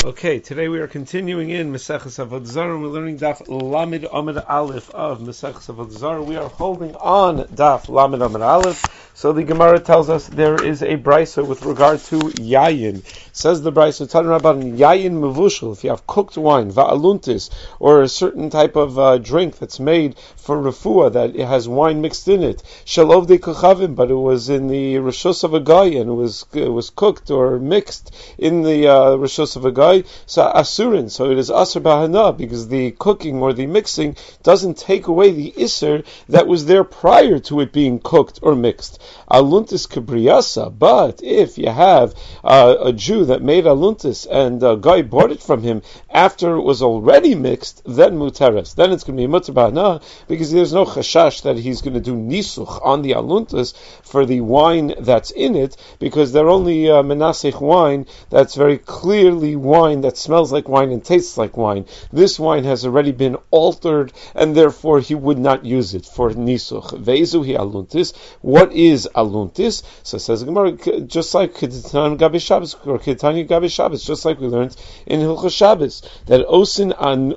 Okay, today we are continuing in Maseches Avodah Zarah, and we're learning Daf Lamed Amud Aleph of Maseches Avodah Zarah. We are holding on Daf Lamed Amud Aleph. So the Gemara tells us there is a brisa with regard to yayin. Says the brisa, talking about yayin mevushel. If you have cooked wine, va'aluntis, or a certain type of drink that's made for refuah that it has wine mixed in it, shalov de kochavim, but it was in the rishus of a guy and it was cooked or mixed in the rishus of a guy. So asurin, so it is asur bahana, because the cooking or the mixing doesn't take away the iser that was there prior to it being cooked or mixed. Aluntis kibriyasa, but if you have a Jew that made aluntis and a guy bought it from him after it was already mixed, then muteres, then it's going to be muter bahana, because there's no chashash that he's going to do nisuch on the aluntis for the wine that's in it, because they're only menasech wine that's very clearly wine that smells like wine and tastes like wine. This wine has already been altered, and therefore he would not use it for nisuch. Ve'ezuhi aluntis. What is aluntis? So says Gemara, just like Ketan Gabi Shabbos or Ketanya Gabi Shabbos, just like we learned in Hilchos Shabbos, that osin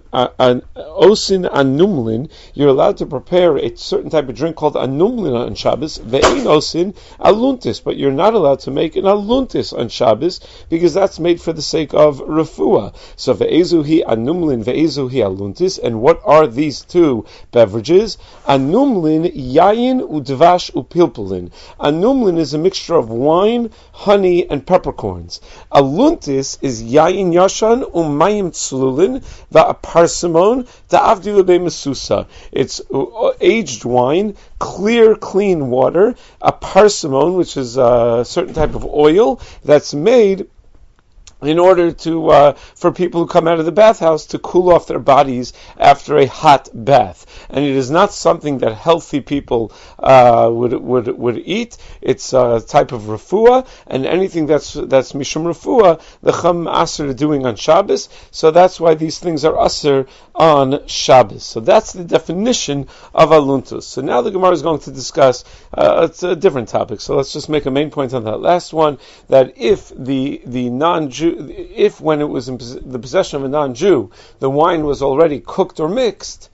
anumlin, you're allowed to prepare a certain type of drink called anumlin on Shabbos. Ve'ein osin aluntis, but you're not allowed to make an aluntis on Shabbos because that's made for the sake of refuah. So ve'ezuhi anumlin, ve'ezuhi aluntis, and what are these two beverages? Anumlin, yayin, udvash, upilpulin. Anumlin is a mixture of wine, honey, and peppercorns. Aluntis is yayin yashan, umayim tzlulin, va'aparsimon, da'avdilu be'mesusa. It's aged wine, clear, clean water, a parsimon, which is a certain type of oil that's made in order to for people who come out of the bathhouse to cool off their bodies after a hot bath. And it is not something that healthy people would eat. It's a type of refuah, and anything that's mishum refuah, the Chum Aser doing on Shabbos. So that's why these things are Aser on Shabbos. So that's the definition of aluntus. So now the Gemara is going to discuss it's a different topic. So let's just make a main point on that last one, that if the non-Jew, if when it was in the possession of a non-Jew, the wine was already cooked or mixed,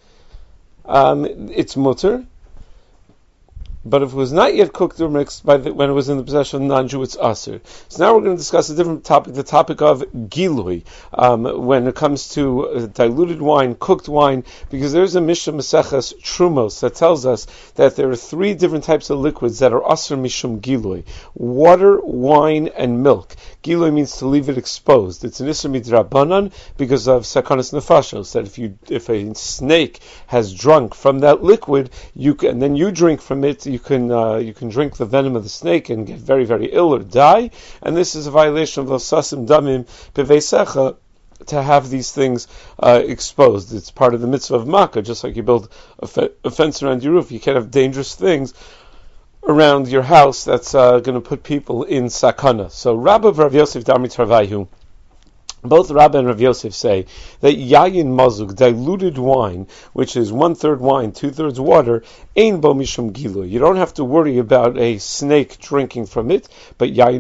it's mutter. But if it was not yet cooked or mixed when it was in the possession of a non-Jew, it's aser. So now we're going to discuss a different topic, the topic of gilui, when it comes to diluted wine, cooked wine, because there's a Mishnah Maseches Trumos that tells us that there are three different types of liquids that are aser mishum gilui: water, wine, and milk. Gilui means to leave it exposed. It's an iser midrabanan because of sakanas nefashos, that if a snake has drunk from that liquid, and then you drink from it, you can drink the venom of the snake and get very, very ill or die, and this is a violation of l'sasim damim beveisecha, to have these things exposed. It's part of the mitzvah of makkah, just like you build a fence around your roof. You can't have dangerous things around your house that's going to put people in sakana. So Rabbi Rav Yosef Dami Tarvayu, both Rabbi and Rav Yosef say that yayin mazug, diluted wine, which is 1/3 wine, 2/3 water, ein bo mishum gilui. You don't have to worry about a snake drinking from it, but yayin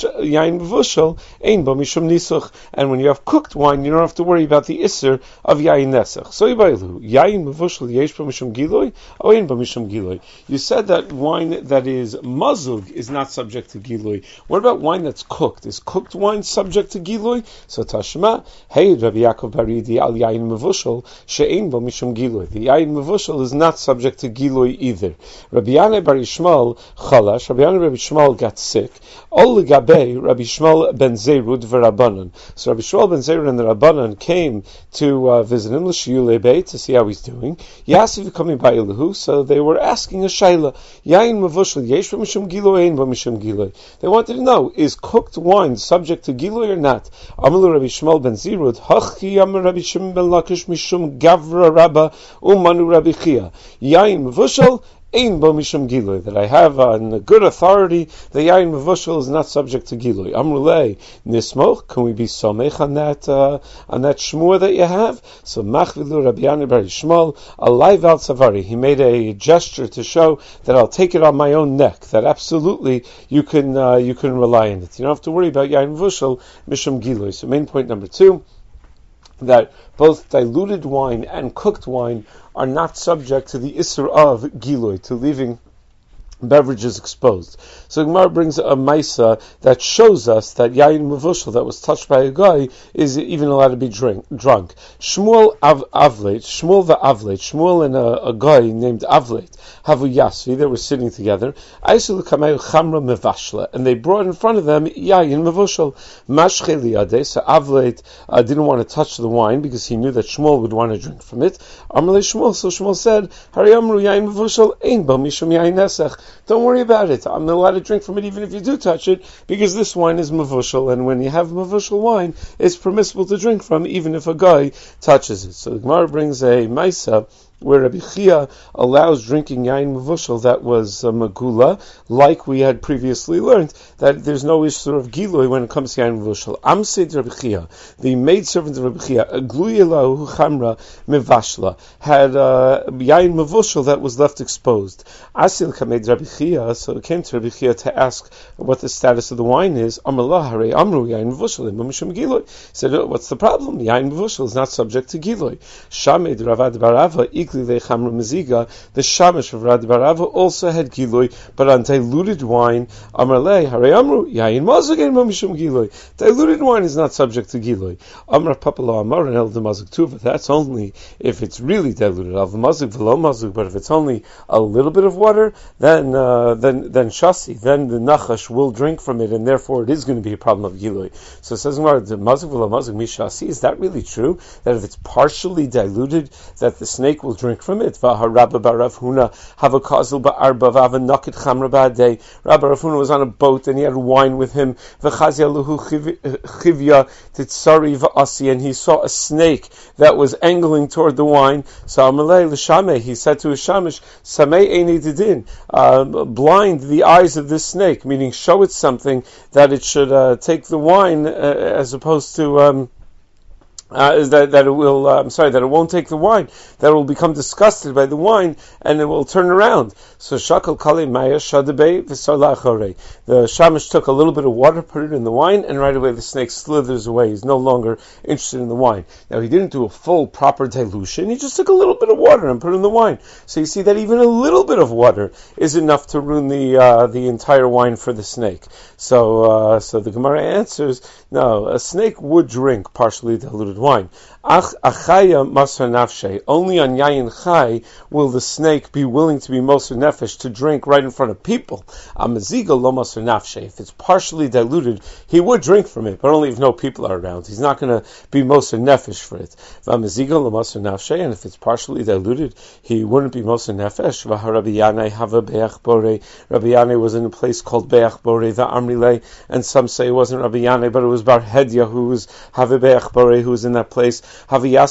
mevushel, ein bo mishum nisuch. And when you have cooked wine, you don't have to worry about the iser of yayin nesach. So yibaylu, yayin mevushel yesh bo mishum gilui, or ein bo mishum gilui. You said that wine that is mazug is not subject to gilui. What about wine that's cooked? Is cooked wine subject to gilui? So Tashma, hey Rabbi Yaakov Baridi al yayin mevushel she'ein bo mishum gilui. The yayin mevushel is not subject to gilui either. Rabbi Yanai bar Yishmael chalash. Rabbi Yanai bar Yishmael got sick. Ol legabe Rabbi Yishmael ben Zerud v'Rabbanan. So Rabbi Yishmael ben Zerud and the Rabbanan came to visit him l'shiyulei beit to see how he's doing. Yasiv coming by Elahu, so they were asking a shayla. Yayin mevushel yesh bo mishum gilui, ein bo mishum gilui. They wanted to know, is cooked wine subject to gilui or not? Amalu Rabbi Shmuel ben Zerud, Hachi Amar Rabbi Shimon ben Lakish Mishum Gavra Rabba Umanu Rabbi Chia. Yain Mevushel, ein bo mishum gilui, that I have on a good authority the yain mevushal is not subject to gilui. Amrulei nismoch, can we be somech on that shmur that you have? So machvilu Rabbi Yana bar Yishmael alai val savari. He made a gesture to show that I'll take it on my own neck. That absolutely you can rely on it. You don't have to worry about yain mevushal mishum gilui. So main point number 2, that both diluted wine and cooked wine are not subject to the Isser of Gilui, to leaving beverages exposed. So Gemara brings a Maisa that shows us that Yain Mevushal that was touched by a guy is even allowed to be drunk. Shmuel and a guy named Avlet, Havu Yasvi, they were sitting together. And they brought in front of them Yain Mevushal. So Avlet didn't want to touch the wine because he knew that Shmuel would want to drink from it. Amalei Shmuel, so Shmuel said, Hari Amru Yain Mevushal, Ein Bo Mishum Yain Nesech. Don't worry about it. I'm not allowed to drink from it even if you do touch it, because this wine is mavushal, and when you have mavushal wine, it's permissible to drink from even if a guy touches it. So the Gemara brings a Maisa where Rabbi Chia allows drinking yain mevushal that was magula, like we had previously learned, that there's no issue of gilui when it comes to yain mevushal. Amseid Rabbi Chia, the maidservant of Rabbi Chia, agluyelahu chamra mevashla, had yain mevushal that was left exposed. Asil kamed Rabbi Chia, so it came to Rabbi Chia to ask what the status of the wine is. Amallah hare amru yain mevushal imam gilui. Said, what's the problem? Yain mevushal is not subject to gilui. Shamed Ravad Barava. The shamish of Rad Barava also had gilui, but on diluted wine, Amarle Hare Amru Yain Mazug Mishum Gilui. Diluted wine is not subject to gilui. Amar Papala Amar and El Mazug Tuva. That's only if it's really diluted. Al Mazug Velo Mazug, but if it's only a little bit of water, then Shasi, then the Nachash will drink from it, and therefore it is going to be a problem of gilui. So it says the Mazug Velo Mazug Mishasi. Is that really true? That if it's partially diluted, that the snake will drink from it? Rabbi Rav Huna have a kazil ba'arba v'ava naked chamra ba'adei. Rabbi Rav Huna was on a boat and he had wine with him. V'chazia luhu chivya titzari v'asi, and he saw a snake that was angling toward the wine. So Amalei l'shameh, he said to his shamish, Samei eini didin, blind the eyes of this snake, meaning show it something that it should take the wine as opposed to that it won't take the wine, that it will become disgusted by the wine, and it will turn around. So Shakal Kali Maya Shadabei V'Salachore. The Shamish took a little bit of water, put it in the wine, and right away the snake slithers away. He's no longer interested in the wine. Now he didn't do a full proper dilution, he just took a little bit of water and put it in the wine. So you see that even a little bit of water is enough to ruin the entire wine for the snake. So the Gemara answers, no, a snake would drink partially diluted wine. Achaya masar nafshe. Only on yayin chai will the snake be willing to be moser nefesh to drink right in front of people. Amaziga lo masar nafshe. If it's partially diluted, he would drink from it, but only if no people are around. He's not going to be moser nefesh for it. V'amaziga lo masar nafshe. And if it's partially diluted, he wouldn't be moser nefesh. V'harabi yanai hava beach bore. Rabbi Yanai was in a place called beach bore v'amrile, and some say it wasn't Rabbi Yanai, but it was Bar Hedya who was hava beach bore, who was in that place. They were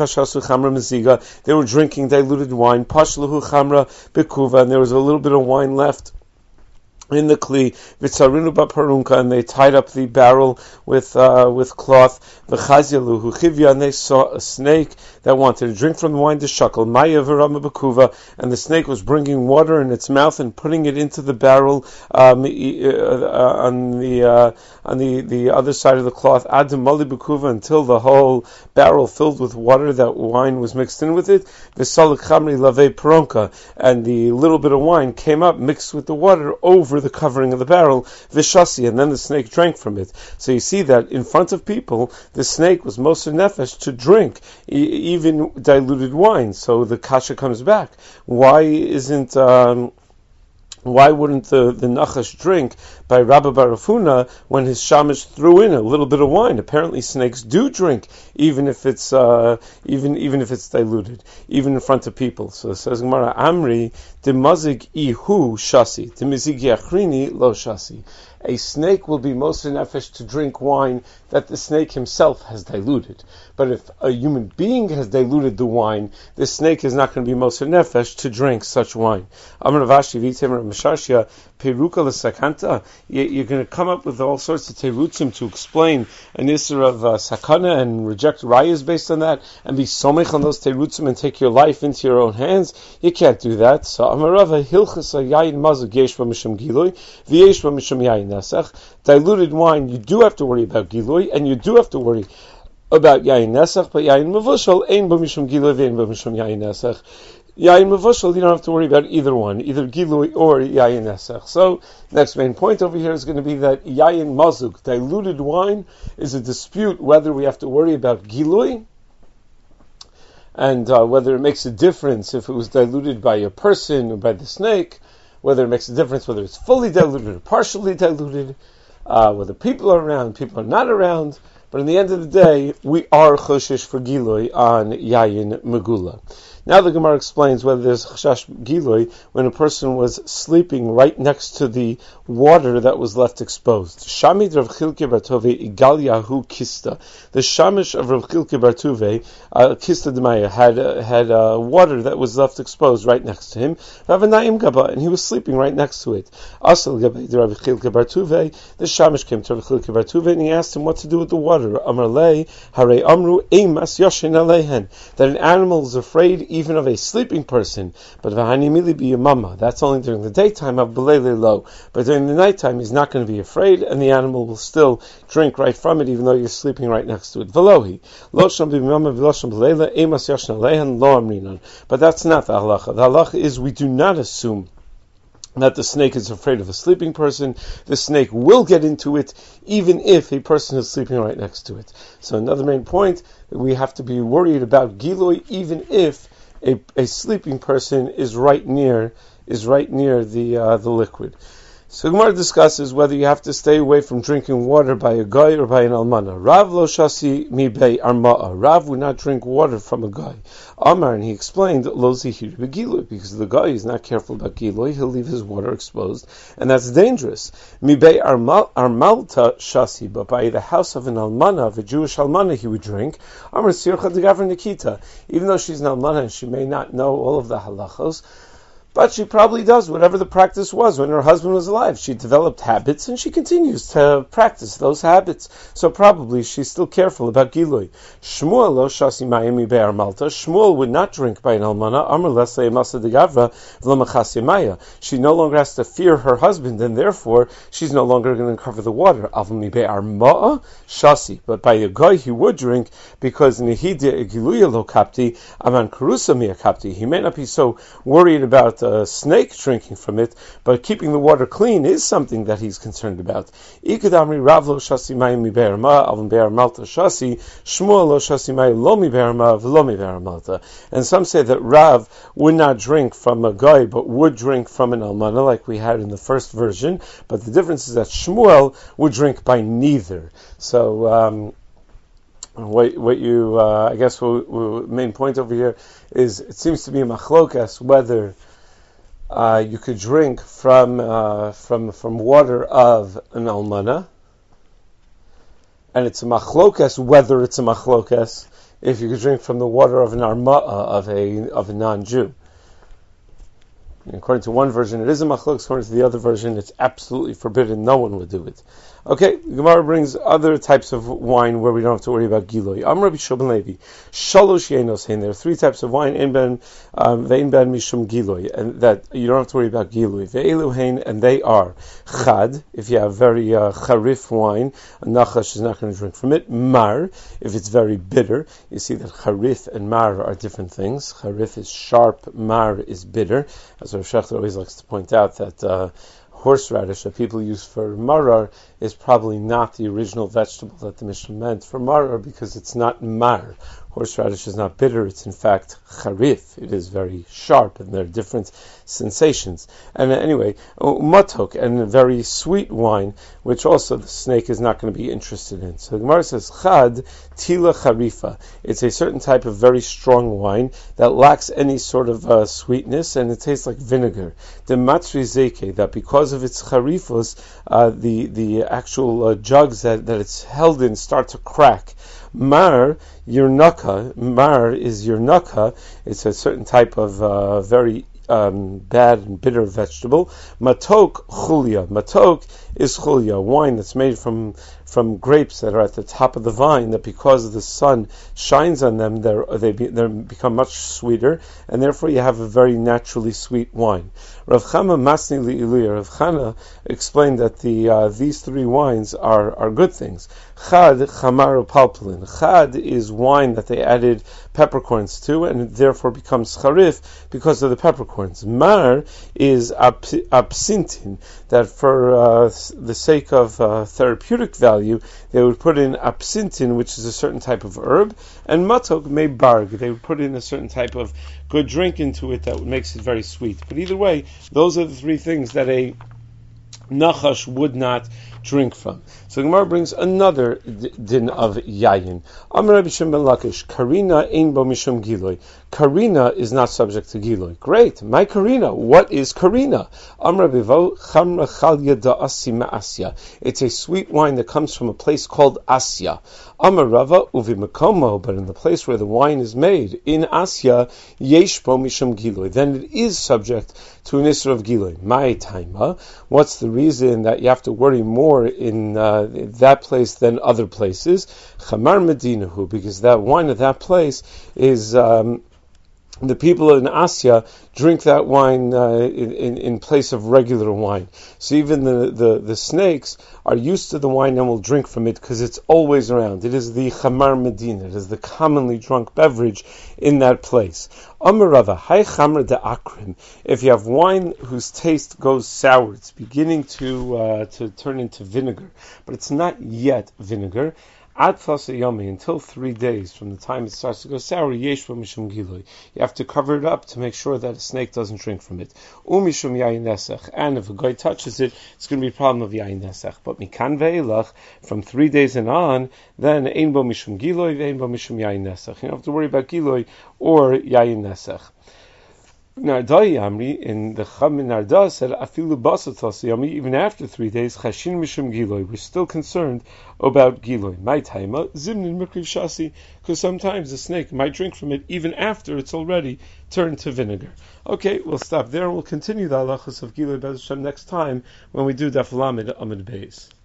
drinking diluted wine, pashluhu chamra bekuva, and there was a little bit of wine left in the kli, v'tzarinu b'parunka, and they tied up the barrel with cloth, v'chazyaluhu chivya, and they saw a snake that wanted to drink from the wine to shakal, maya v'rama b'kuva, and the snake was bringing water in its mouth and putting it into the barrel on the other side of the cloth, ad mali b'kuva, until the whole barrel filled with water, that wine was mixed in with it, v'salak chamri lavei paronka, and the little bit of wine came up mixed with the water over the covering of the barrel, vishasi, and then the snake drank from it. So you see that in front of people, the snake was moser nefesh to drink even diluted wine. So the kasha comes back. Why wouldn't the Nachash drink, by Rabbi Barafuna when his shamash threw in a little bit of wine. Apparently, snakes do drink, even if it's even if it's diluted, even in front of people. So it says Gemara, Amri demazig ihu shasi, demizig yachrini lo shasi. A snake will be moser nefesh to drink wine that the snake himself has diluted. But if a human being has diluted the wine, the snake is not going to be moser nefesh to drink such wine. Amar Vashi v'Yitem Mishashia peruka l'sakanta. You're going to come up with all sorts of terutzim to explain an isser of sakana and reject rayas based on that, and be somech on those terutzim and take your life into your own hands. You can't do that. So Amar Rava hilchas yayin mazug yesh b'mishum giloy v'yesh b'mishum yayin nesach. Diluted wine, you do have to worry about giloy, and you do have to worry about yayin nesach, but yayin mevushal ein b'mishum giloy v'ein b'mishum yayin nesach. Yayin mevushal, you don't have to worry about either one, either giloy or yayin nesach. So, next main point over here is going to be that yayin mazuk, diluted wine, is a dispute whether we have to worry about giloy, and whether it makes a difference if it was diluted by a person or by the snake, whether it makes a difference whether it's fully diluted or partially diluted, whether people are around, people are not around. But in the end of the day, we are choshesh for giloy on yayin megula. Now the Gemara explains whether there's chashash giloy when a person was sleeping right next to the water that was left exposed. Shamid Rav Chilke bar Tovei Igal Yahu Kista. The shamish of Rav Chilke bar Tovei, Kista Demaya, had water that was left exposed right next to him. Rav Gaba, and he was sleeping right next to it. Asal Gabei Rav Chilke bar Tovei. The shamish came to Rav Chilke bar Tovei and he asked him what to do with the water. Amar lei Hare Amru Eimas Yoshin Alehen. That an animal is afraid even of a sleeping person, but v'hani mili be mama. That's only during the daytime of belele lo. But during the nighttime, he's not going to be afraid, and the animal will still drink right from it, even though you're sleeping right next to it. Velohi lo sham be mama v'lo belele emas yashna lehan lo amrinan. But that's not the halacha. The halacha is we do not assume that the snake is afraid of a sleeping person. The snake will get into it, even if a person is sleeping right next to it. So another main point, we have to be worried about giloy, even if a sleeping person is right near the liquid. So Gemara discusses whether you have to stay away from drinking water by a guy or by an almana. Rav lo shasi mi bei arma'a. Rav would not drink water from a guy. Amar, and he explained lo zihir begiloy, because the guy is not careful about giloy, he'll leave his water exposed, and that's dangerous. Mi bei armalta shasi, but by the house of an almana, of a Jewish almana, he would drink. Amar sircha degaver nikita. Even though she's an almana and she may not know all of the halachos, but she probably does whatever the practice was when her husband was alive. She developed habits and she continues to practice those habits. So probably she's still careful about Giloy. Shmuel lo shasi mayim be'ar malta. Shmuel would not drink by an almana. Amar lesei masa de gavra v'lo machas yemaya. She no longer has to fear her husband, and therefore she's no longer going to cover the water. Aval mi be'ar ma'a shasi. But by a guy he would drink, because nehidya giluya lo kapti aman karusa miya kapti. He may not be so worried about a snake drinking from it, but keeping the water clean is something that he's concerned about. Ikadamri Rav lo shasi mayim mi be'ar ma avon be'ar malta shasi Shmuel lo shasi mayim lo mi be'ar ma v'lo mi be'ar malta. And some say that Rav would not drink from a guy, but would drink from an almana, like we had in the first version. But the difference is that Shmuel would drink by neither. So I guess main point over here is it seems to be a machlokas whether you could drink from water of an almana, and it's a machlokas whether it's a machlokas if you could drink from the water of an arma'a of a non-Jew. According to one version, it is a machlokas. According to the other version, it's absolutely forbidden. No one would do it. Okay, Gemara brings other types of wine where we don't have to worry about giloy. Amar Rabbi Shimon Levi, shalosh yenos hein. There are three types of wine, ve'in ben mishum giloy, and that you don't have to worry about giloy. Ve'elu hein, and they are chad, if you have very charif wine, a nachash is not going to drink from it. Mar, if it's very bitter. You see that charif and mar are different things. Charif is sharp, mar is bitter. As Rav Shechter always likes to point out that horseradish that people use for marar is probably not the original vegetable that the Mishnah meant for marar, because it's not mar. Horseradish is not bitter, it's in fact charif. It is very sharp, and there are different sensations. And anyway, matok, and a very sweet wine, which also the snake is not going to be interested in. So the Gemara says, chad tila charifa. It's a certain type of very strong wine that lacks any sort of sweetness, and it tastes like vinegar. The matri zeke, that because of its charifos, the actual jugs that it's held in start to crack. Mar yurnaka. Mar is yurnaka. It's a certain type of very bad and bitter vegetable. Matok chulia. Matok is chulia, wine that's made from grapes that are at the top of the vine, that because the sun shines on them, they become much sweeter, and therefore you have a very naturally sweet wine. Rav Chama Masni Li'iluyah, Rav Chana explained that these three wines are good things. Chad Chamaru Palpulin. Chad is wine that they added peppercorns to, and it therefore becomes charif because of the peppercorns. Mar is absintin, that for the sake of therapeutic value, they would put in absintin, which is a certain type of herb, and matok mebarg, they would put in a certain type of good drink into it that makes it very sweet. But either way, those are the three things that a nachash would not drink from. So the Gemara brings another din of yayin. Amar Rabbi Shimon ben Lakish, karina ein bo mishum giloi. Karina is not subject to giloi. Great, my karina. What is karina? Amar Rabbi Vo chamra chalya da asi ma'asya. It's a sweet wine that comes from a place called Asya. Amar Rava uvi mekomo, but in the place where the wine is made in Asya, yesh bo mishum giloi. Then it is subject to an isra of giloi. My taima. What's the reason that you have to worry more in that place than other places? Chamar Medinahu, because that wine of that place is the people in Asya drink that wine in place of regular wine. So even the snakes are used to the wine and will drink from it because it's always around. It is the Chamar Medina. It is the commonly drunk beverage in that place. Amarava, Hai Chamar de Akrim. If you have wine whose taste goes sour, it's beginning to turn into vinegar, but it's not yet vinegar. Ad Yomi, until 3 days from the time it starts to go sour, yesh bo mishum giloi. You have to cover it up to make sure that a snake doesn't drink from it. Umishum yayin nesach, and if a guy touches it, it's going to be a problem of yayin nesach. But mikan ve'elach, from 3 days and on, then ein bo mishum giloi, ve'ein bo mishum yayin nesach. You don't have to worry about giloi or yayin nesach. Nardai Amri, in the Chamin Narda said, Afilu Basatas Yami, even after 3 days, Chashin Mishum Giloi, we're still concerned about Giloi. My taima, Zimnin Mikriv Shasi, because sometimes the snake might drink from it even after it's already turned to vinegar. Okay, we'll stop there and we'll continue the halachos of Giloi Bez Hashem next time when we do Daf Lamed Amud Beis.